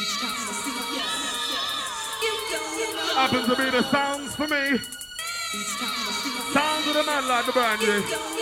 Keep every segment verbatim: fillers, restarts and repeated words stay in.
Happen to be the sounds for me. Sounds of the man like the Brandy.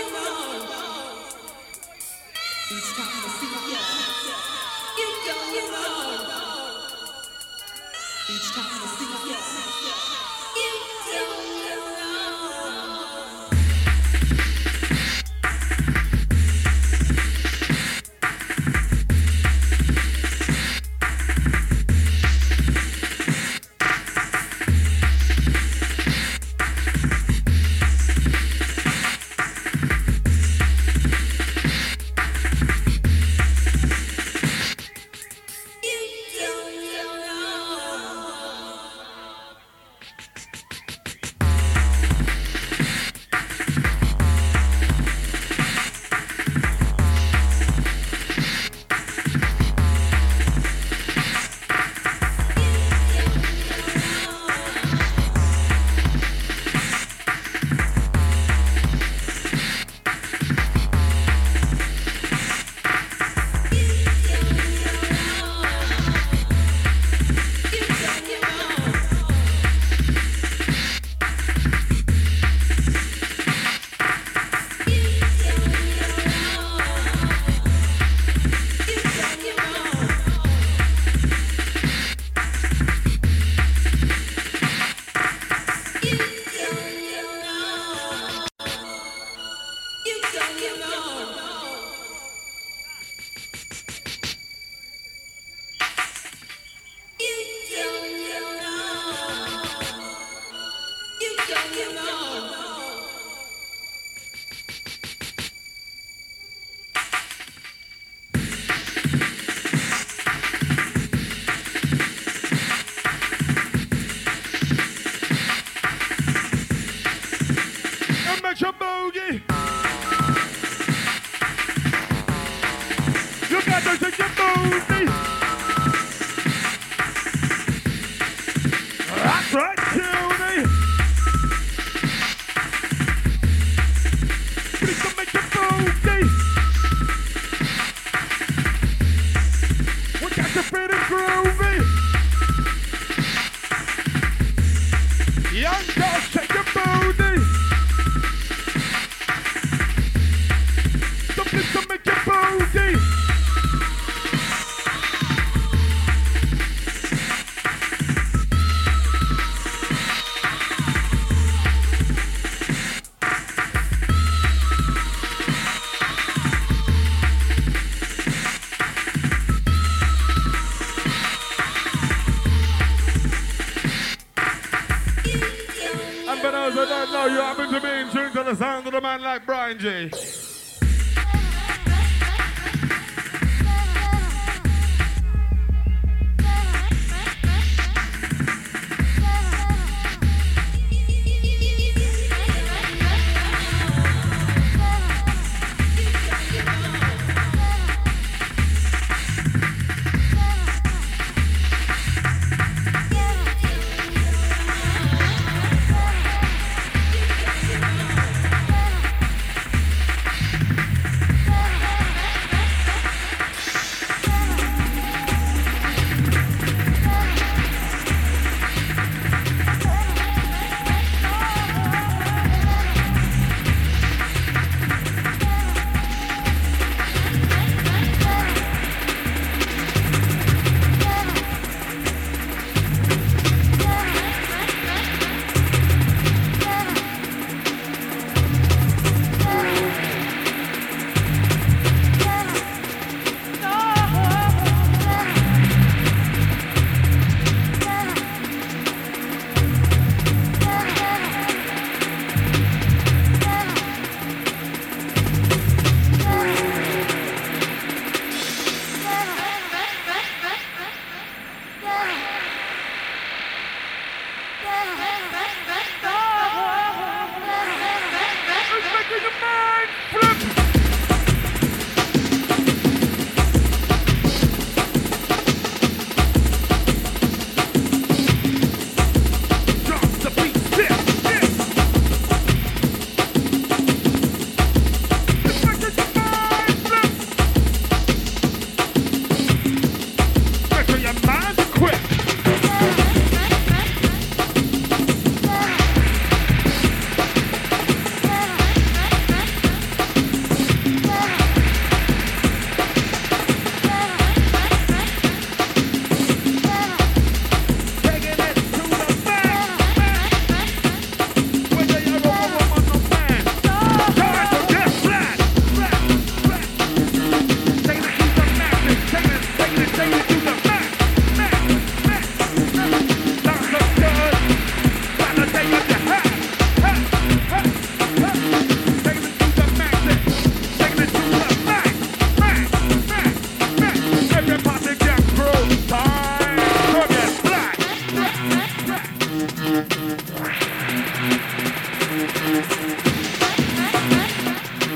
The sound of the man like Brian J.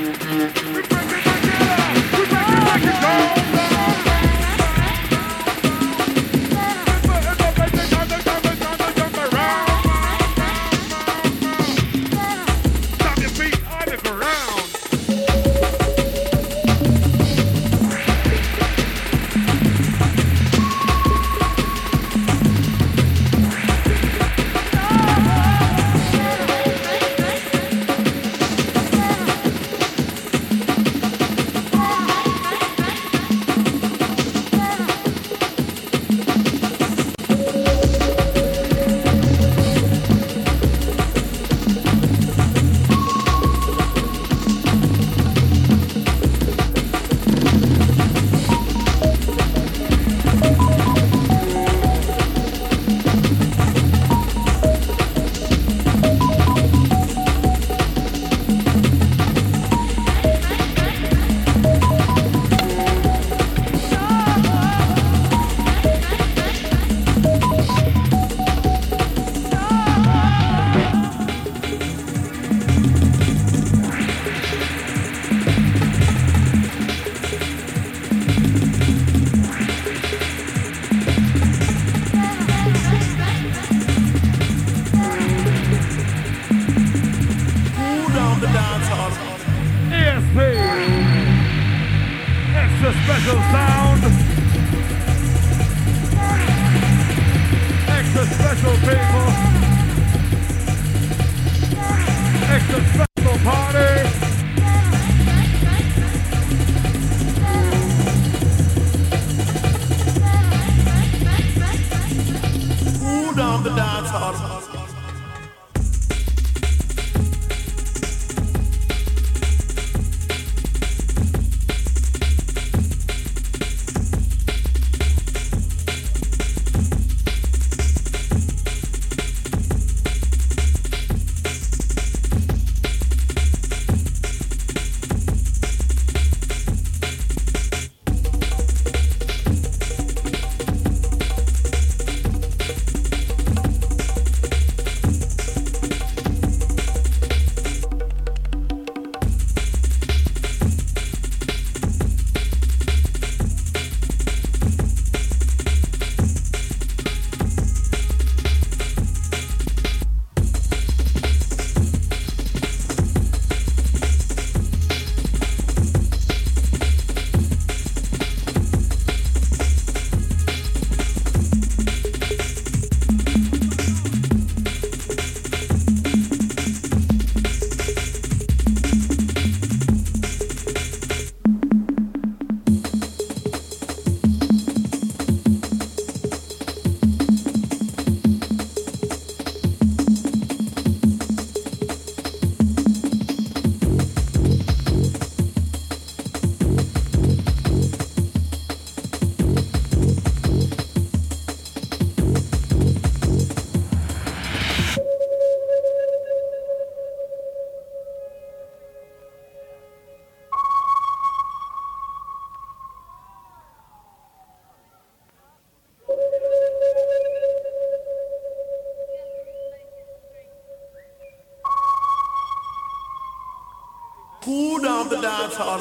Cool down the dance hall.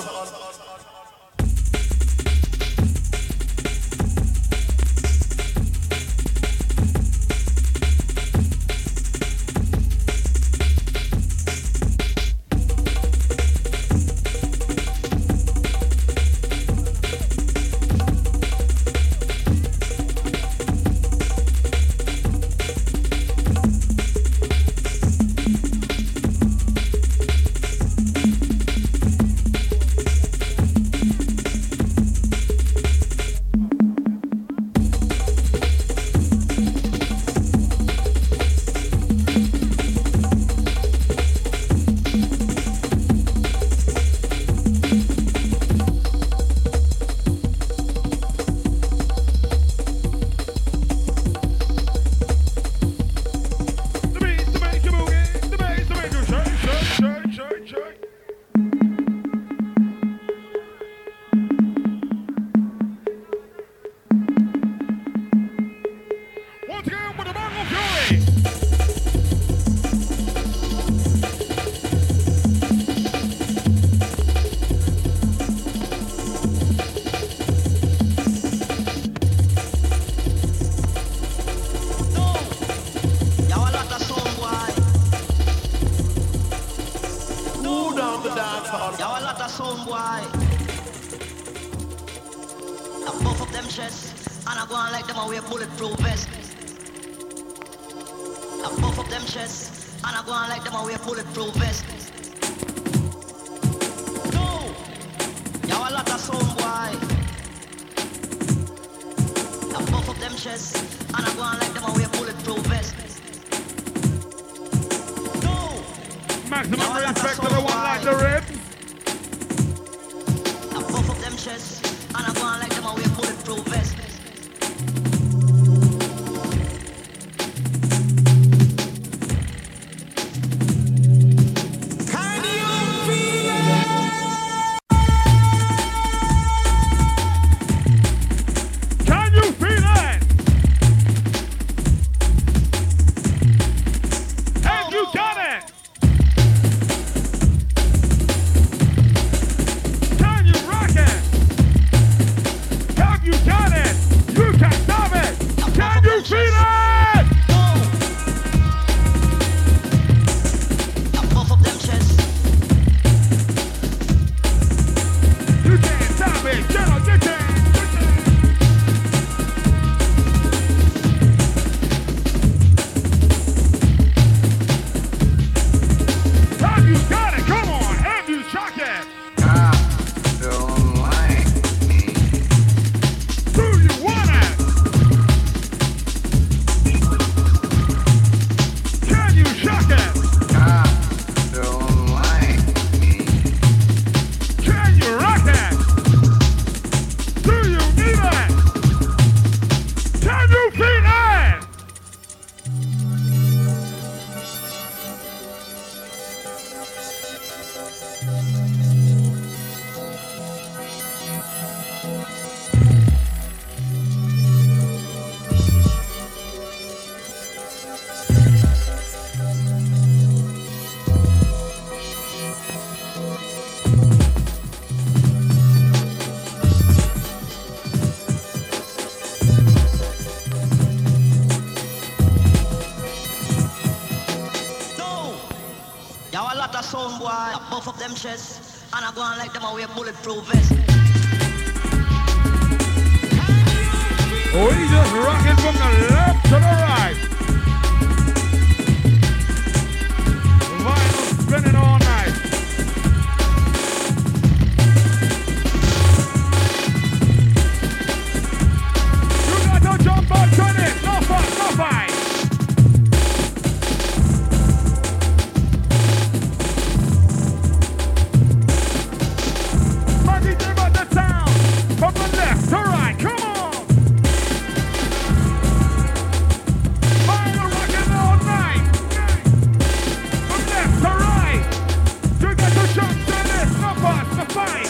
lot of sound boy. I buff up them chests, and I go on like them away bulletproof vest. I buff up them chests, and I go on like them away bulletproof vest. No, you a lot of sound boy. I buff up them chests, and I go on like them away bulletproof vest. No, maximum respect to the one like the Ribs. I buff up them chests, and I go on like them away bulletproof vest. Chests, and I go on like them away bulletproof vest. Oh, he just rocking from the left to the right. Vinyl spinning all night. You got to jump on to it. No fight, no fight. From the left to right, come on! Final rockin' all night! From left to right! You got to jump to this, no fuss, no fight!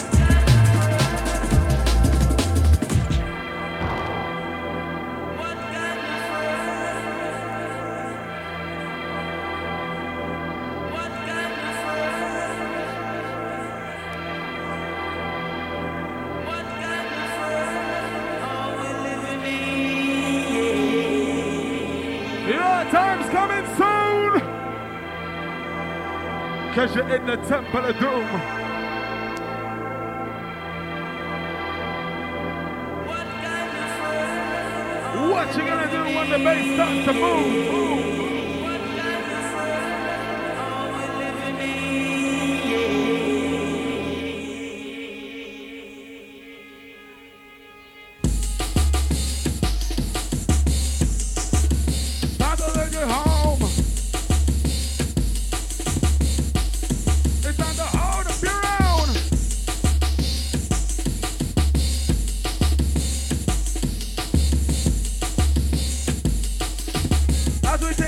Time's coming soon! Cause you're in the temple of doom. What you gonna do when the bass starts to move? move. As we take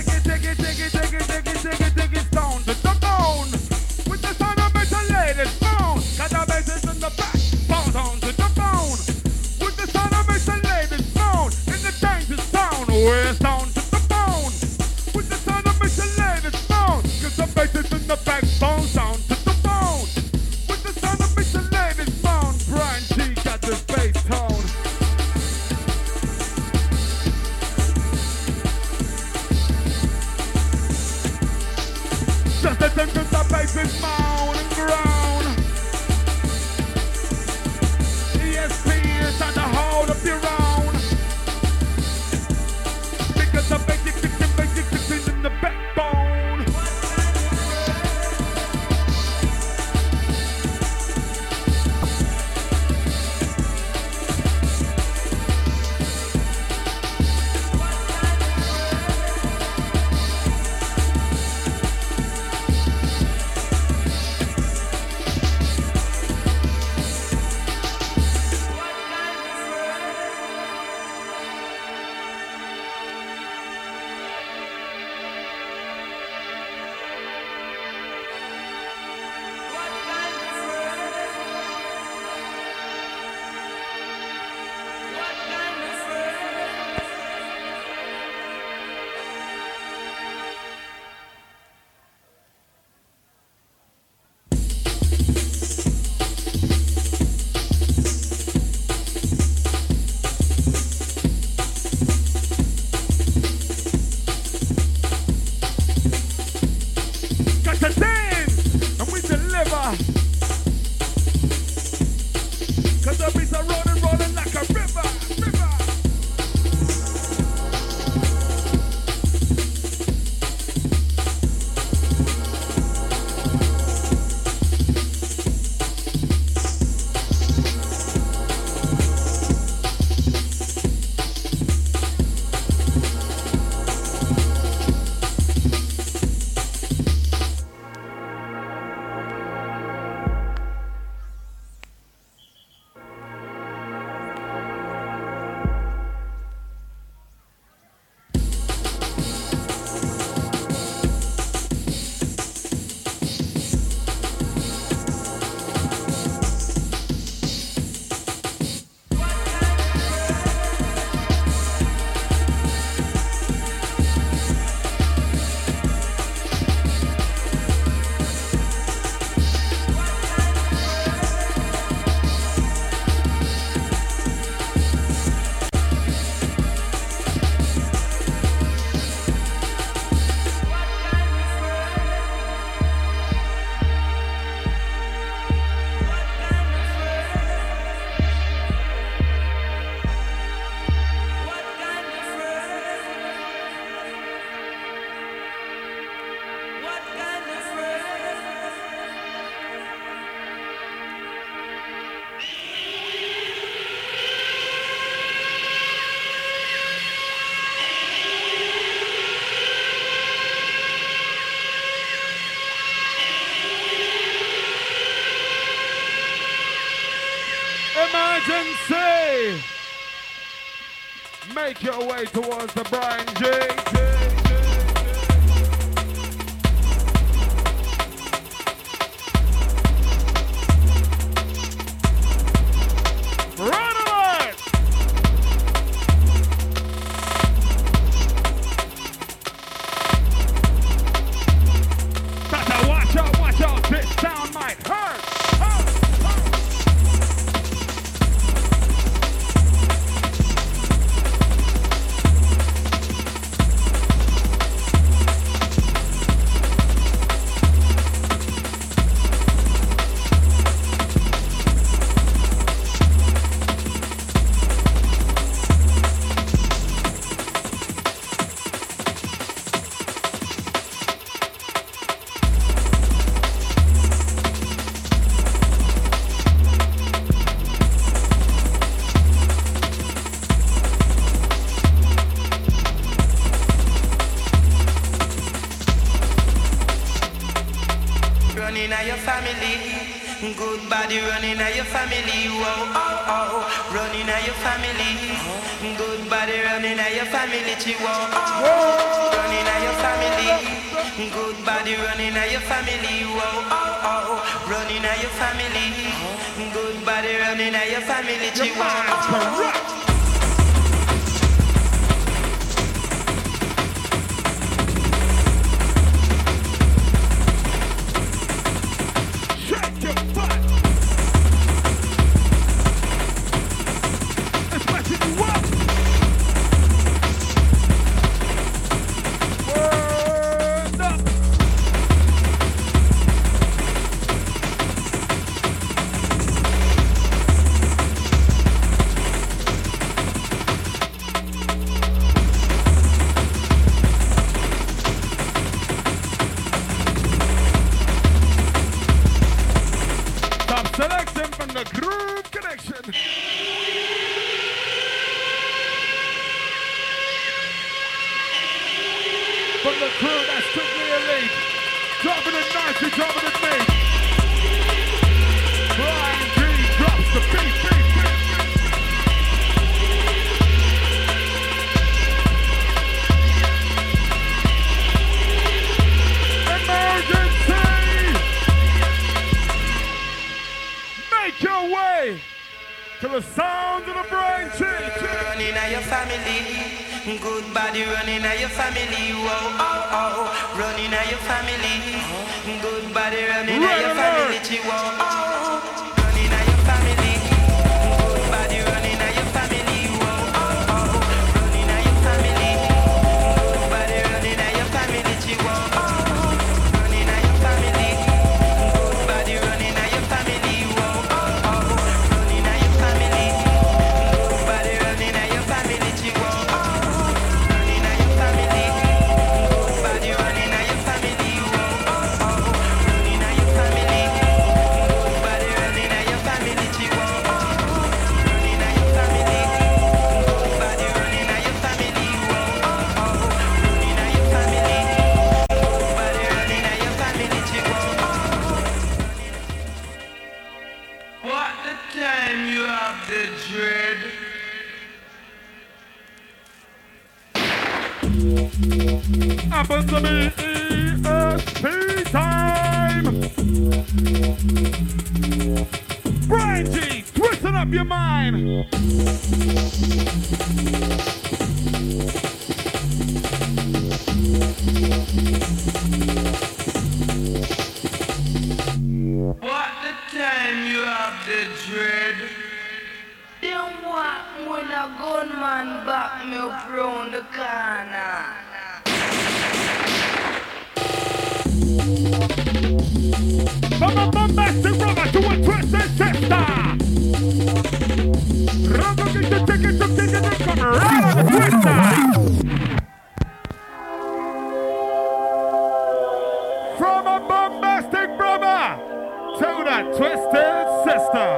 Emergency! Make your way towards the Brian J. Run alert! Better watch out, watch out, this sound might hurt! hurt, hurt. Running at your family, good body running at your family, whoa, oh, oh, running at your family, good body running at your family, chihuahua, oh, running at your family, good body running at your family, whoa, oh, oh, running at your family, good body running at your family, chihuahua. Selection from the Groove Connection. From the crew that's strictly elite. Dropping it nicely, dropping it big. Brian G drops the beat, beat, beat. Emergency! Make your way to the sound of the Brian G. Running at your family, good body running at your family, whoa, oh, oh, running at your family, good body running at your family, chihuahua, oh, running at your family, good body running at your family, whoa, oh, oh, running at your family, good body running at your family, chihuahua, oh, running at your family, good body running at your family, whoa, oh, oh, running at your family, good body running at your family, chihuahua, oh, running at your family, good body running at your family, whoa, oh, oh, running at your family, good body running at your family, chihuahua, oh, running at your family, good body running at your family, whoa, oh, oh, running at your family, good body running at your family, chihuahua. What the time you have the dread? Happens to be E S P time. Brian G, twisting up your mind. What the time you have the dread? Don't want when a gunman back me up round the corner. From a bombastic rubber to a twisted sister. Rubber get the ticket to ticket to come right on the twister. From a bombastic brother to that twisted sister.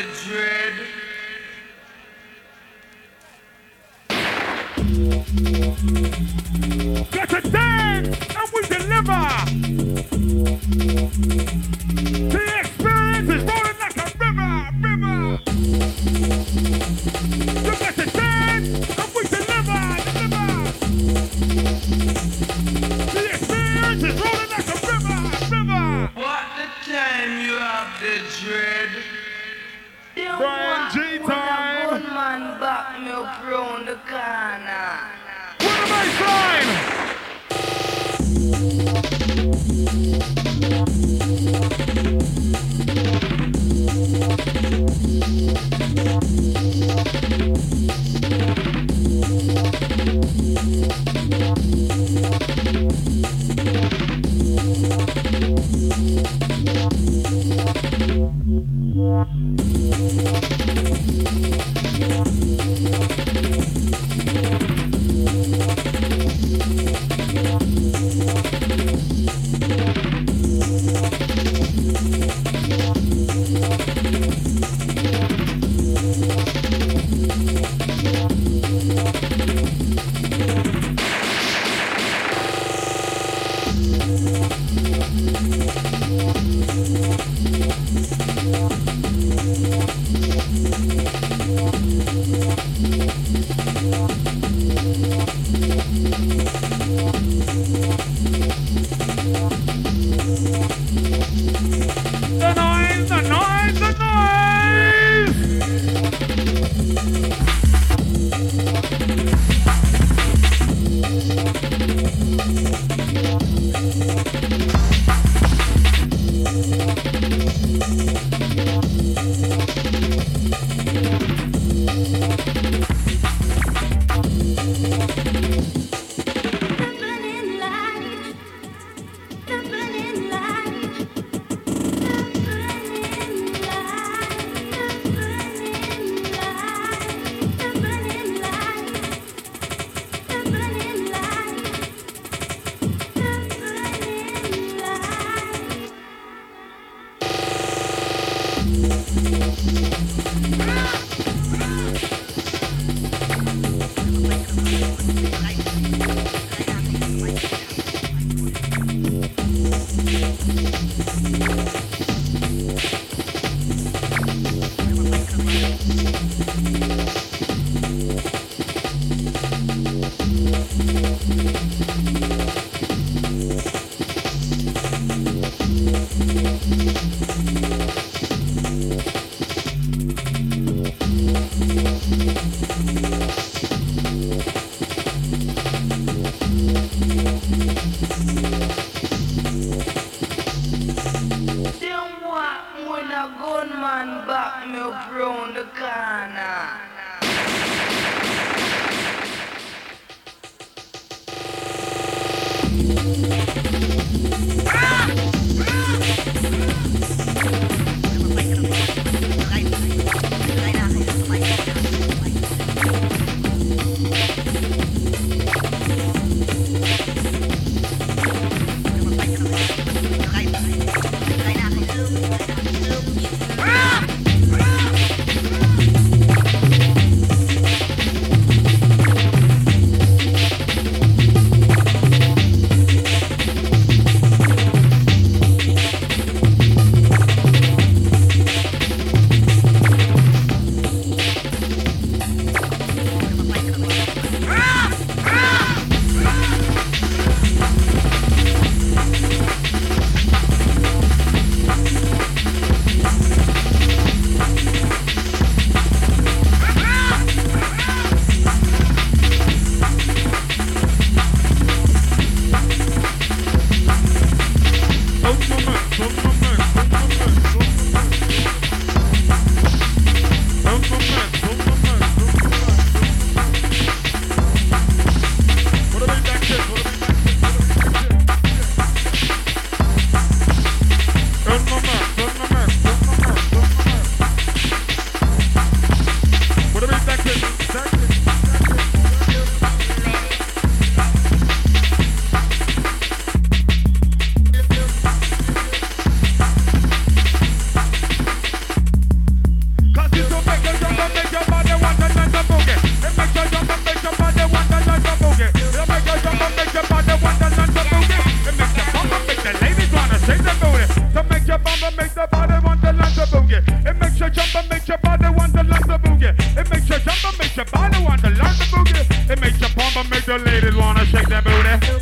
dread. Get a dance and we deliver. The experience is rolling like a river, river. You get a dance and we deliver, deliver. The experience is rolling like a river, river. What the time you have the dread? Brian G time. When a gunman back me up round the corner. With the baseline. The noise, the noise, the noise! and make the ladies wanna shake their booty.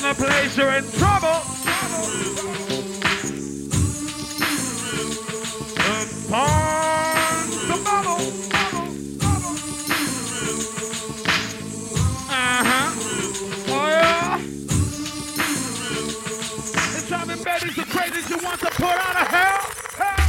a place you're in trouble. It's time to bubble. Uh-huh. Oh, yeah. It's driving babies so crazy you want to put out of hell. Hell.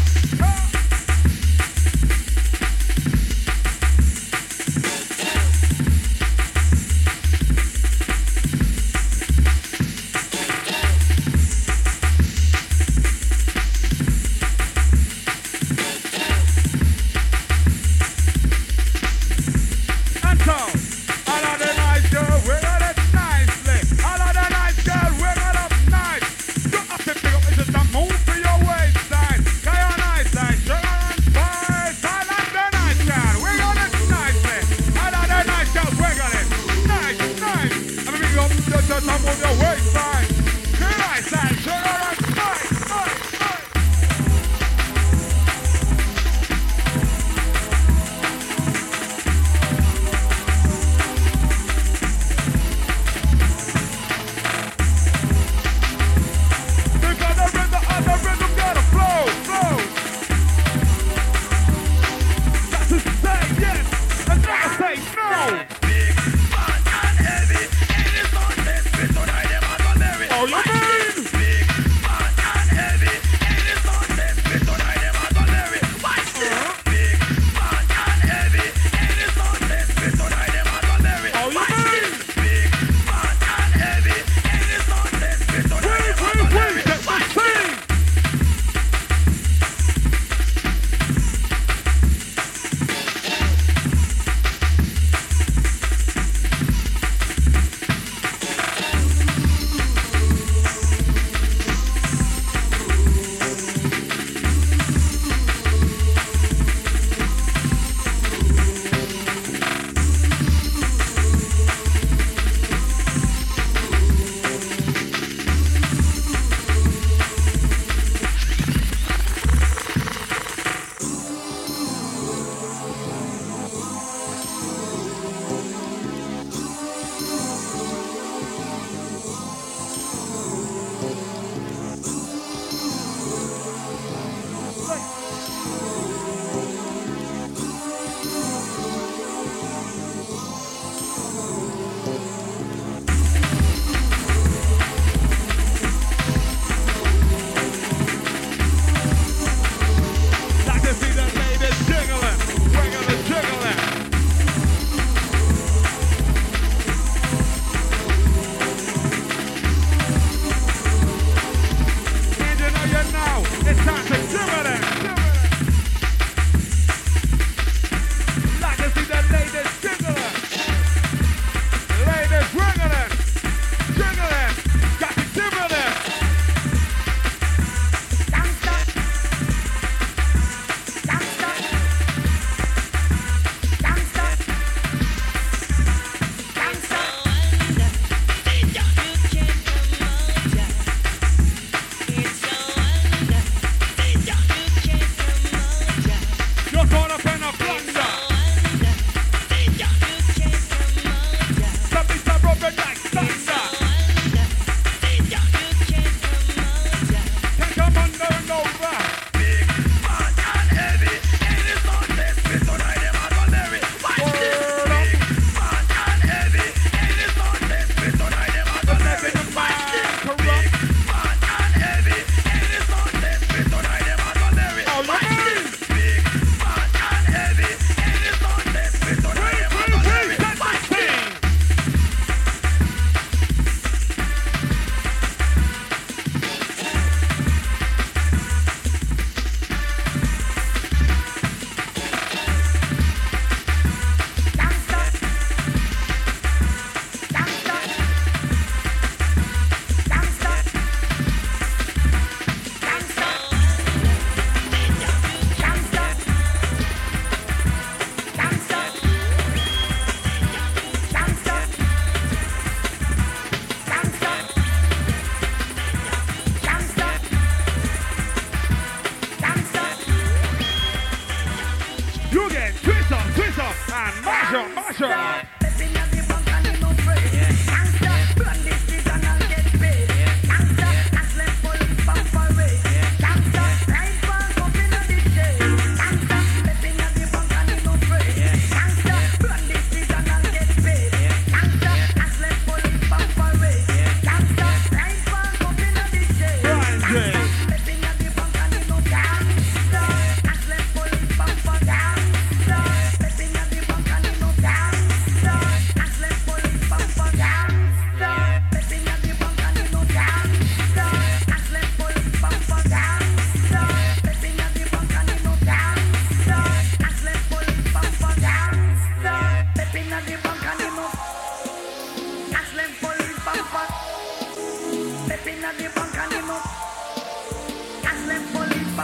Mash up.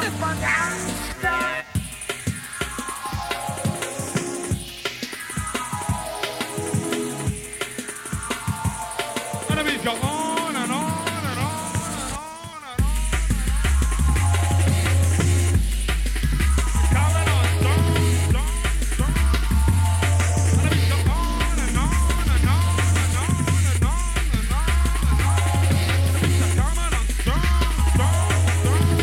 And the beat go on and on and on and on and on. Coming on, strong, strong, strong. And the beat go on and on and on and on and on and on and on. The beat go coming on, strong, strong, strong.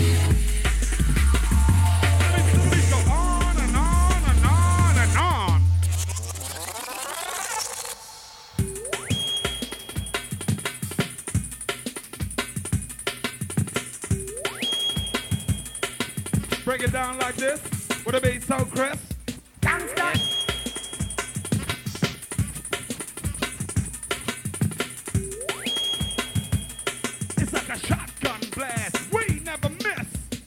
And the beat go on and on and on and on. Break it down like this, with a beat so crisp. It's like a shotgun blast, we never miss.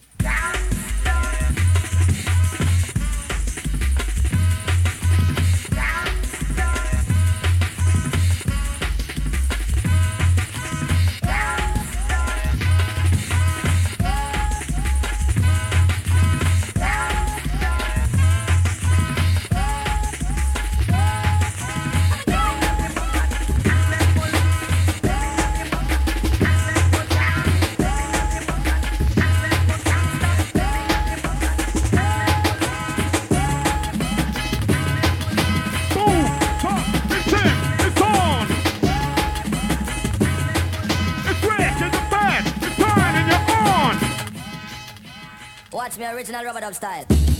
Boom, pop, it's in, it's on. It's rich, it's a bad, it's fine and you're on. Watch me original rubber dub style.